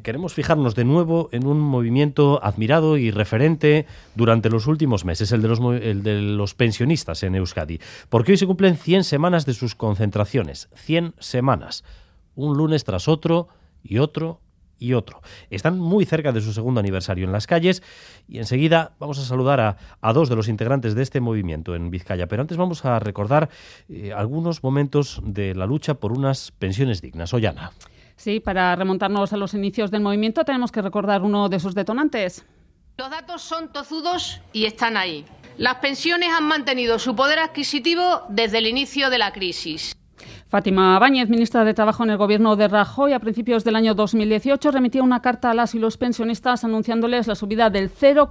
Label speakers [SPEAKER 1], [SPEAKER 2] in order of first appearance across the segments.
[SPEAKER 1] queremos fijarnos de nuevo en un movimiento admirado y referente durante los últimos meses, el de los pensionistas en Euskadi, porque hoy se cumplen 100 semanas de sus concentraciones, 100 semanas, un lunes tras otro y otro y otro. Están muy cerca de su segundo aniversario en las calles y enseguida vamos a saludar a dos de los integrantes de este movimiento en Vizcaya, pero antes vamos a recordar algunos momentos de la lucha por unas pensiones dignas. Ollana.
[SPEAKER 2] Sí, para remontarnos a los inicios del movimiento tenemos que recordar uno de sus detonantes.
[SPEAKER 3] Los datos son tozudos y están ahí. Las pensiones han mantenido su poder adquisitivo desde el inicio de la crisis.
[SPEAKER 2] Fátima Báñez, ministra de Trabajo en el gobierno de Rajoy, a principios del año 2018 remitía una carta a las y los pensionistas anunciándoles la subida del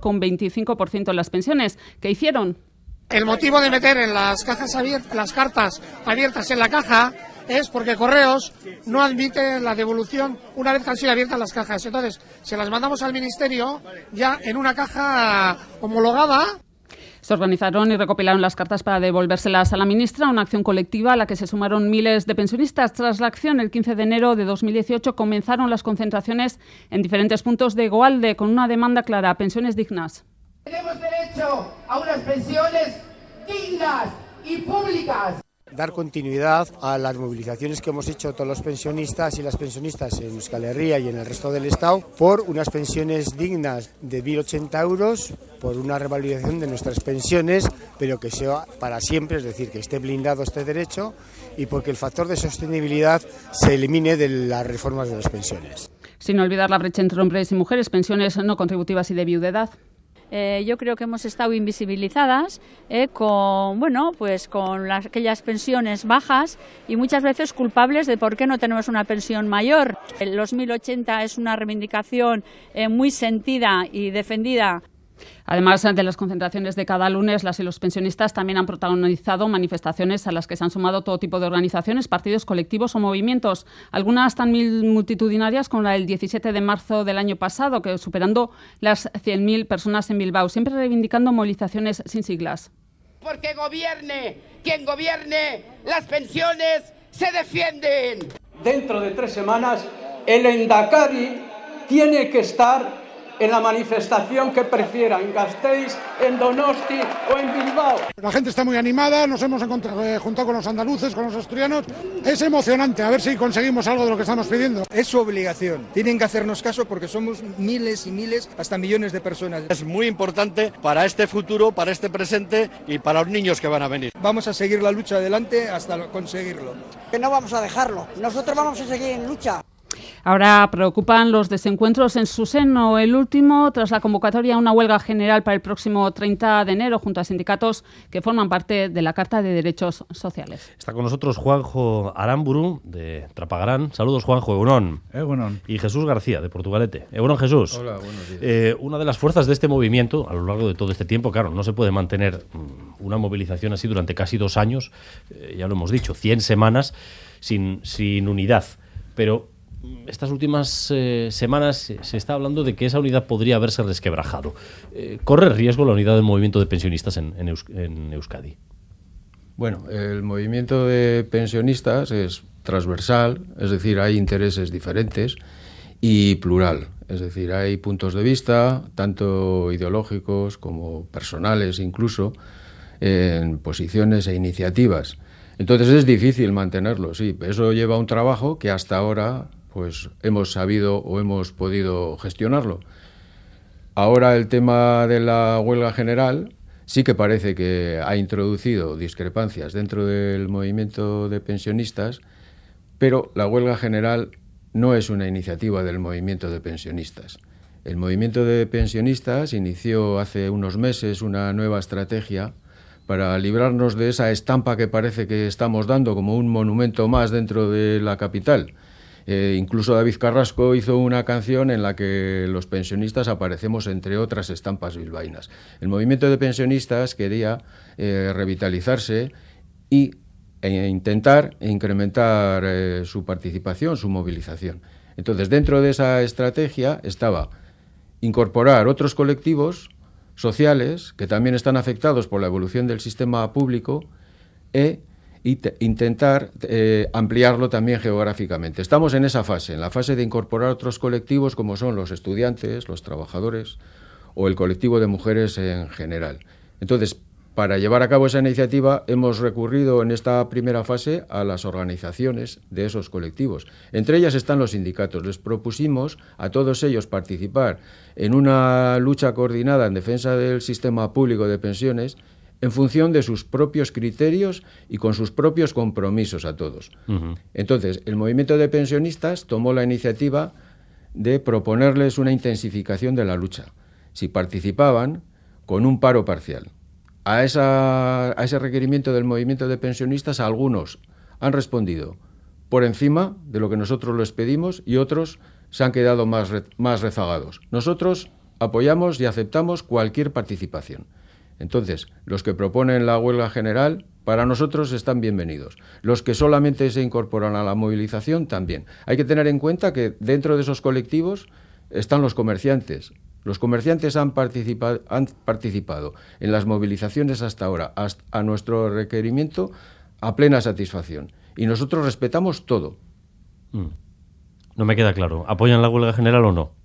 [SPEAKER 2] 0,25% en las pensiones. ¿Qué hicieron?
[SPEAKER 4] El motivo de meter en las cajas abiertas, las cartas abiertas en la caja es porque Correos no admite la devolución una vez que han sido abiertas las cajas. Entonces, se las mandamos al ministerio ya en una caja homologada.
[SPEAKER 2] Se organizaron y recopilaron las cartas para devolvérselas a la ministra, una acción colectiva a la que se sumaron miles de pensionistas. Tras la acción, el 15 de enero de 2018 comenzaron las concentraciones en diferentes puntos de Goalde con una demanda clara: pensiones dignas.
[SPEAKER 5] Tenemos derecho a unas pensiones dignas y públicas.
[SPEAKER 6] Dar continuidad a las movilizaciones que hemos hecho todos los pensionistas y las pensionistas en Euskal Herria y en el resto del Estado por unas pensiones dignas de 1.080 euros, por una revalorización de nuestras pensiones, pero que sea para siempre, es decir, que esté blindado este derecho y porque el factor de sostenibilidad se elimine de las reformas de las pensiones.
[SPEAKER 2] Sin olvidar la brecha entre hombres y mujeres, pensiones no contributivas y de viudedad.
[SPEAKER 7] Yo creo que hemos estado invisibilizadas con aquellas pensiones bajas y muchas veces culpables de por qué no tenemos una pensión mayor. Los 1.080 es una reivindicación muy sentida y defendida.
[SPEAKER 2] Además de las concentraciones de cada lunes, las y los pensionistas también han protagonizado manifestaciones a las que se han sumado todo tipo de organizaciones, partidos, colectivos o movimientos. Algunas tan multitudinarias como la del 17 de marzo del año pasado, que superando las 100.000 personas en Bilbao, siempre reivindicando movilizaciones sin siglas.
[SPEAKER 5] Porque gobierne quien gobierne, las pensiones se defienden.
[SPEAKER 8] Dentro de 3 semanas, el Endacari tiene que estar en la manifestación que prefiera, en Gasteiz, en Donosti o en Bilbao.
[SPEAKER 4] La gente está muy animada, nos hemos juntado con los andaluces, con los asturianos. Es emocionante, a ver si conseguimos algo de lo que estamos pidiendo.
[SPEAKER 9] Es su obligación, tienen que hacernos caso porque somos miles y miles, hasta millones de personas.
[SPEAKER 10] Es muy importante para este futuro, para este presente y para los niños que van a venir.
[SPEAKER 9] Vamos a seguir la lucha adelante hasta conseguirlo.
[SPEAKER 11] Que no vamos a dejarlo, nosotros vamos a seguir en lucha.
[SPEAKER 2] Ahora preocupan los desencuentros en su seno. El último, tras la convocatoria a una huelga general para el próximo 30 de enero junto a sindicatos que forman parte de la Carta de Derechos Sociales.
[SPEAKER 1] Está con nosotros Juanjo Aramburu, de Trapagarán. Saludos, Juanjo. Egunon.
[SPEAKER 12] Egunon.
[SPEAKER 1] Y Jesús García, de Portugalete. Egunon, Jesús.
[SPEAKER 12] Hola, buenos días.
[SPEAKER 1] Una de las fuerzas de este movimiento, a lo largo de todo este tiempo, claro, no se puede mantener una movilización así durante casi 2 años, ya lo hemos dicho, 100 semanas sin unidad. Pero estas últimas semanas se está hablando de que esa unidad podría haberse resquebrajado. ¿Corre riesgo la unidad del movimiento de pensionistas en Euskadi?
[SPEAKER 12] Bueno, el movimiento de pensionistas es transversal, es decir, hay intereses diferentes y plural. Es decir, hay puntos de vista, tanto ideológicos como personales incluso, en posiciones e iniciativas. Entonces es difícil mantenerlo, sí. Eso lleva un trabajo que hasta ahora pues hemos sabido o hemos podido gestionarlo. Ahora el tema de la huelga general sí que parece que ha introducido discrepancias dentro del movimiento de pensionistas, pero la huelga general no es una iniciativa del movimiento de pensionistas. El movimiento de pensionistas inició hace unos meses una nueva estrategia para librarnos de esa estampa que parece que estamos dando como un monumento más dentro de la capital. Incluso David Carrasco hizo una canción en la que los pensionistas aparecemos entre otras estampas bilbaínas. El movimiento de pensionistas quería revitalizarse e intentar incrementar su participación, su movilización. Entonces, dentro de esa estrategia estaba incorporar otros colectivos sociales que también están afectados por la evolución del sistema público e y intentar ampliarlo también geográficamente. Estamos en esa fase, en la fase de incorporar otros colectivos como son los estudiantes, los trabajadores o el colectivo de mujeres en general. Entonces, para llevar a cabo esa iniciativa hemos recurrido en esta primera fase a las organizaciones de esos colectivos. Entre ellas están los sindicatos. Les propusimos a todos ellos participar en una lucha coordinada en defensa del sistema público de pensiones en función de sus propios criterios y con sus propios compromisos a todos. Uh-huh. Entonces, el movimiento de pensionistas tomó la iniciativa de proponerles una intensificación de la lucha, si participaban con un paro parcial. A ese requerimiento del movimiento de pensionistas, algunos han respondido por encima de lo que nosotros les pedimos y otros se han quedado más rezagados. Nosotros apoyamos y aceptamos cualquier participación. Entonces, los que proponen la huelga general, para nosotros están bienvenidos. Los que solamente se incorporan a la movilización, también. Hay que tener en cuenta que dentro de esos colectivos están los comerciantes. Los comerciantes han participado en las movilizaciones hasta ahora, a nuestro requerimiento, a plena satisfacción. Y nosotros respetamos todo.
[SPEAKER 1] No me queda claro. ¿Apoyan la huelga general o no?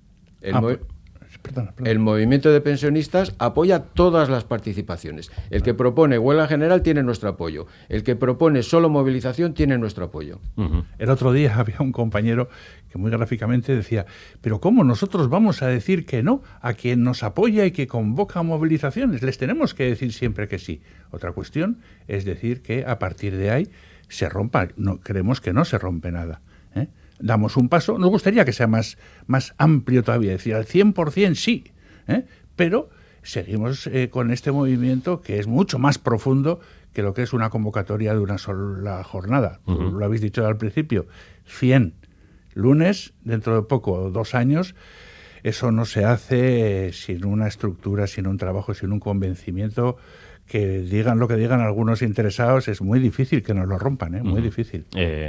[SPEAKER 12] El movimiento de pensionistas apoya todas las participaciones. El que propone huelga general tiene nuestro apoyo. El que propone solo movilización tiene nuestro apoyo.
[SPEAKER 13] Uh-huh. El otro día había un compañero que muy gráficamente decía, pero ¿cómo nosotros vamos a decir que no a quien nos apoya y que convoca movilizaciones? Les tenemos que decir siempre que sí. Otra cuestión es decir que a partir de ahí se rompa. No, creemos que no se rompe nada, ¿eh? Damos un paso, nos gustaría que sea más amplio todavía, decir al 100% sí, pero seguimos con este movimiento que es mucho más profundo que lo que es una convocatoria de una sola jornada. Uh-huh. Lo habéis dicho al principio, 100 lunes, dentro de poco, 2 años, eso no se hace sin una estructura, sin un trabajo, sin un convencimiento. Que digan lo que digan algunos interesados, es muy difícil que nos lo rompan, muy difícil.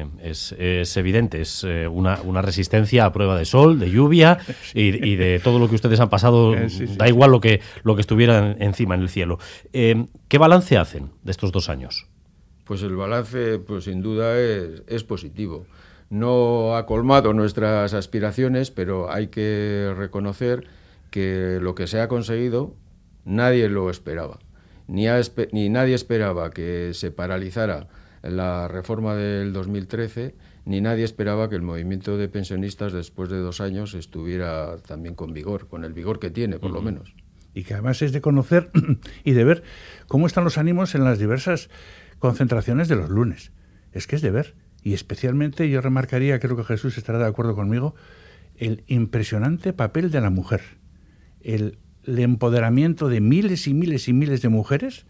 [SPEAKER 1] Es evidente, es una resistencia a prueba de sol, de lluvia y de todo lo que ustedes han pasado, da igual lo que estuviera encima en el cielo. ¿Qué balance hacen de estos 2 años?
[SPEAKER 12] Pues el balance, pues sin duda, es positivo. No ha colmado nuestras aspiraciones, pero hay que reconocer que lo que se ha conseguido nadie lo esperaba. Ni nadie esperaba que se paralizara la reforma del 2013, ni nadie esperaba que el movimiento de pensionistas después de 2 años estuviera también con vigor, con el vigor que tiene, por lo menos.
[SPEAKER 13] Y que además es de conocer y de ver cómo están los ánimos en las diversas concentraciones de los lunes. Es que es de ver. Y especialmente yo remarcaría, creo que Jesús estará de acuerdo conmigo, el impresionante papel de la mujer. El empoderamiento de miles y miles y miles de mujeres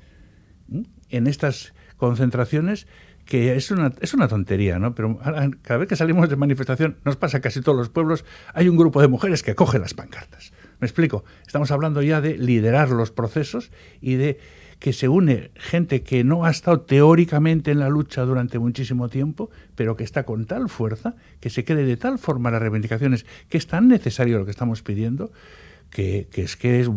[SPEAKER 13] en estas concentraciones, que es una tontería, ¿no? Pero cada vez que salimos de manifestación, nos pasa en casi todos los pueblos, hay un grupo de mujeres que coge las pancartas. ¿Me explico? Estamos hablando ya de liderar los procesos y de que se une gente que no ha estado teóricamente en la lucha durante muchísimo tiempo, pero que está con tal fuerza, que se cree de tal forma las reivindicaciones, que es tan necesario lo que estamos pidiendo, que es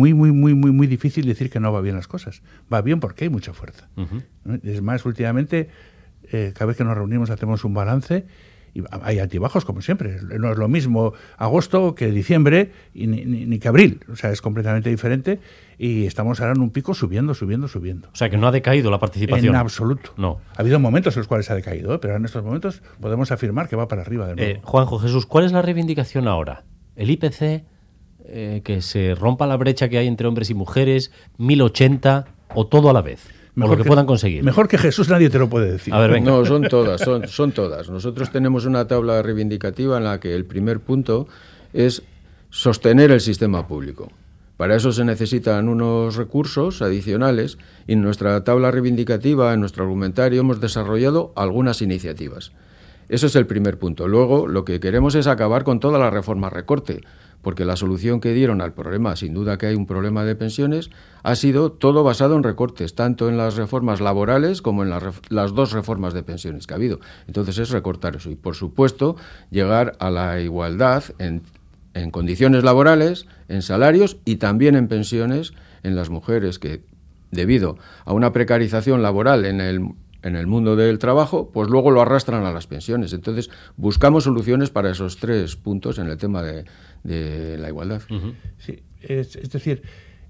[SPEAKER 13] muy difícil decir que no va bien las cosas. Va bien porque hay mucha fuerza. Uh-huh. Es más, últimamente, cada vez que nos reunimos hacemos un balance y hay altibajos, como siempre. No es lo mismo agosto que diciembre y ni que abril. O sea, es completamente diferente y estamos ahora en un pico subiendo.
[SPEAKER 1] O sea, que no ha decaído la participación.
[SPEAKER 13] En absoluto.
[SPEAKER 1] No.
[SPEAKER 13] Ha habido momentos en los cuales ha decaído, pero en estos momentos podemos afirmar que va para arriba de nuevo.
[SPEAKER 1] Juanjo, Jesús, ¿cuál es la reivindicación ahora? ¿El IPC? Que se rompa la brecha que hay entre hombres y mujeres, 1080 o todo a la vez, mejor o lo que puedan conseguir.
[SPEAKER 13] Mejor que Jesús nadie te lo puede decir.
[SPEAKER 1] A ver, venga.
[SPEAKER 12] No, son todas. Nosotros tenemos una tabla reivindicativa en la que el primer punto es sostener el sistema público. Para eso se necesitan unos recursos adicionales y en nuestra tabla reivindicativa, en nuestro argumentario, hemos desarrollado algunas iniciativas. Eso es el primer punto. Luego, lo que queremos es acabar con toda la reforma recorte, porque la solución que dieron al problema, sin duda que hay un problema de pensiones, ha sido todo basado en recortes, tanto en las reformas laborales como en las 2 reformas de pensiones que ha habido. Entonces es recortar eso y, por supuesto, llegar a la igualdad en condiciones laborales, en salarios y también en pensiones en las mujeres que, debido a una precarización laboral en el en el mundo del trabajo, pues luego lo arrastran a las pensiones. Entonces, buscamos soluciones para esos 3 puntos en el tema de la igualdad.
[SPEAKER 13] Sí, es decir,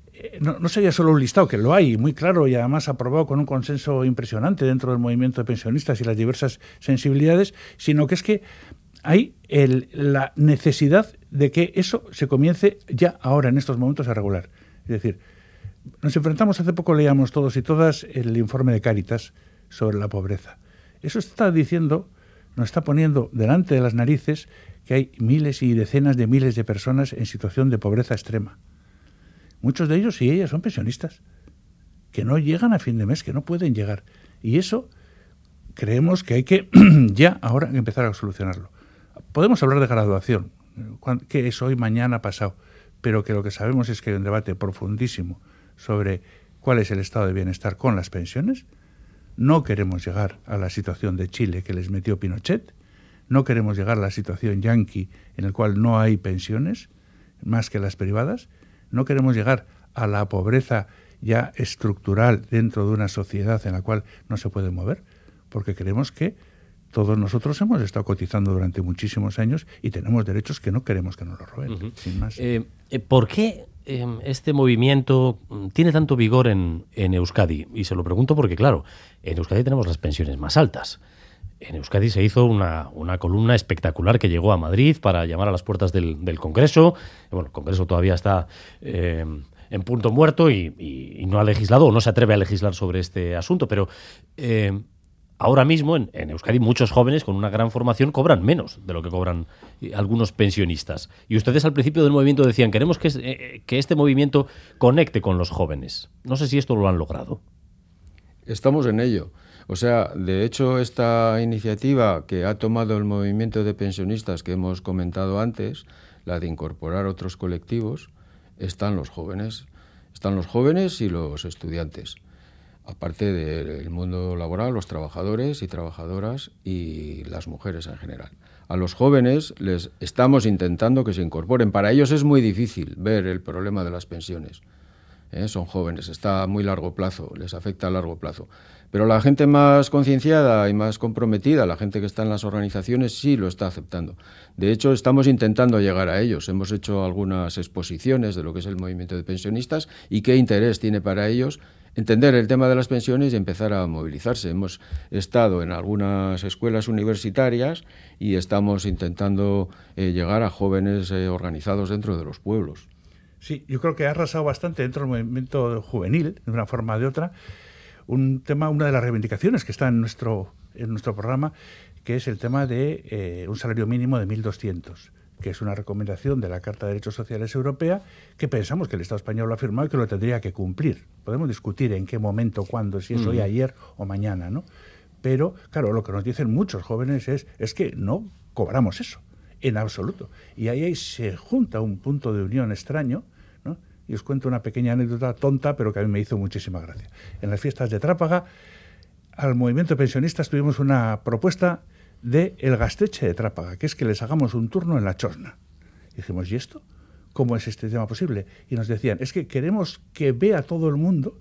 [SPEAKER 13] no sería solo un listado, que lo hay muy claro y además aprobado con un consenso impresionante dentro del movimiento de pensionistas y las diversas sensibilidades, sino que es que hay la necesidad de que eso se comience ya ahora, en estos momentos, a regular. Es decir, nos enfrentamos, hace poco leíamos todos y todas el informe de Cáritas sobre la pobreza. Eso está diciendo, nos está poniendo delante de las narices que hay miles y decenas de miles de personas en situación de pobreza extrema. Muchos de ellos y ellas son pensionistas, que no llegan a fin de mes, que no pueden llegar. Y eso creemos que hay que ya ahora empezar a solucionarlo. Podemos hablar de graduación, que es hoy, mañana, pasado, pero que lo que sabemos es que hay un debate profundísimo sobre cuál es el estado de bienestar con las pensiones. No queremos llegar a la situación de Chile que les metió Pinochet, no queremos llegar a la situación yanqui en la cual no hay pensiones, más que las privadas, no queremos llegar a la pobreza ya estructural dentro de una sociedad en la cual no se puede mover, porque creemos que todos nosotros hemos estado cotizando durante muchísimos años y tenemos derechos que no queremos que nos los roben, sin más.
[SPEAKER 1] ¿Por qué este movimiento tiene tanto vigor en Euskadi? Y se lo pregunto porque, claro, en Euskadi tenemos las pensiones más altas. En Euskadi se hizo una columna espectacular que llegó a Madrid para llamar a las puertas del Congreso. Bueno, el Congreso todavía está en punto muerto y no ha legislado o no se atreve a legislar sobre este asunto, pero ahora mismo en Euskadi muchos jóvenes con una gran formación cobran menos de lo que cobran algunos pensionistas. Y ustedes al principio del movimiento decían, queremos que este movimiento conecte con los jóvenes. No sé si esto lo han logrado.
[SPEAKER 12] Estamos en ello. O sea, de hecho, esta iniciativa que ha tomado el movimiento de pensionistas que hemos comentado antes, la de incorporar otros colectivos, están los jóvenes. Están los jóvenes y los estudiantes. Aparte del mundo laboral, los trabajadores y trabajadoras y las mujeres en general. A los jóvenes les estamos intentando que se incorporen. Para ellos es muy difícil ver el problema de las pensiones. Son jóvenes, está a muy largo plazo, les afecta a largo plazo. Pero la gente más concienciada y más comprometida, la gente que está en las organizaciones, sí lo está aceptando. De hecho, estamos intentando llegar a ellos. Hemos hecho algunas exposiciones de lo que es el movimiento de pensionistas y qué interés tiene para ellos entender el tema de las pensiones y empezar a movilizarse. Hemos estado en algunas escuelas universitarias y estamos intentando llegar a jóvenes organizados dentro de los pueblos.
[SPEAKER 13] Sí, yo creo que ha arrasado bastante dentro del movimiento juvenil, de una forma o de otra, un tema, una de las reivindicaciones que está en nuestro programa, que es el tema de un salario mínimo de 1.200, que es una recomendación de la Carta de Derechos Sociales Europea, que pensamos que el Estado español lo ha firmado y que lo tendría que cumplir. Podemos discutir en qué momento, cuándo, si es hoy, ayer o mañana, ¿no? Pero, claro, lo que nos dicen muchos jóvenes es que no cobramos eso, en absoluto. Y ahí se junta un punto de unión extraño, ¿no? Y os cuento una pequeña anécdota tonta, pero que a mí me hizo muchísima gracia. En las fiestas de Trápaga, al movimiento de pensionistas tuvimos una propuesta de el Gaztetxe de Trápaga, que es que les hagamos un turno en la Chosna. Y dijimos, ¿y esto? ¿Cómo es este tema posible? Y nos decían, es que queremos que vea todo el mundo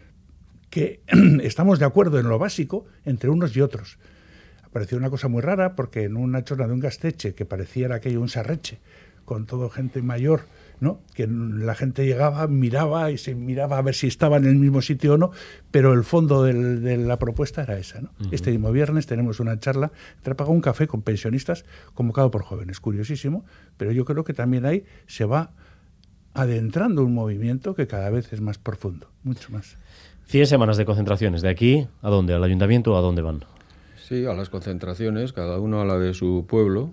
[SPEAKER 13] que estamos de acuerdo en lo básico entre unos y otros. Pareció una cosa muy rara porque en una chorna de un Gaztetxe que pareciera aquello un sarreche, con todo gente mayor, ¿no? Que la gente llegaba, miraba y se miraba a ver si estaba en el mismo sitio o no, pero el fondo de la propuesta era esa, ¿no? Este mismo viernes tenemos una charla, Trápaga, un café con pensionistas convocado por jóvenes, curiosísimo, pero yo creo que también ahí se va adentrando un movimiento que cada vez es más profundo, mucho más.
[SPEAKER 1] 100 semanas de concentraciones, ¿de aquí a dónde? ¿Al ayuntamiento o a dónde van?
[SPEAKER 12] Sí, a las concentraciones, cada uno a la de su pueblo.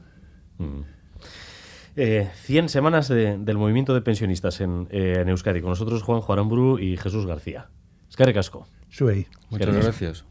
[SPEAKER 1] 100 semanas del movimiento de pensionistas en Euskadi. Con nosotros Juanjo Aramburu y Jesús García. Eskerrik asko.
[SPEAKER 13] Zuei.
[SPEAKER 12] Muchas gracias.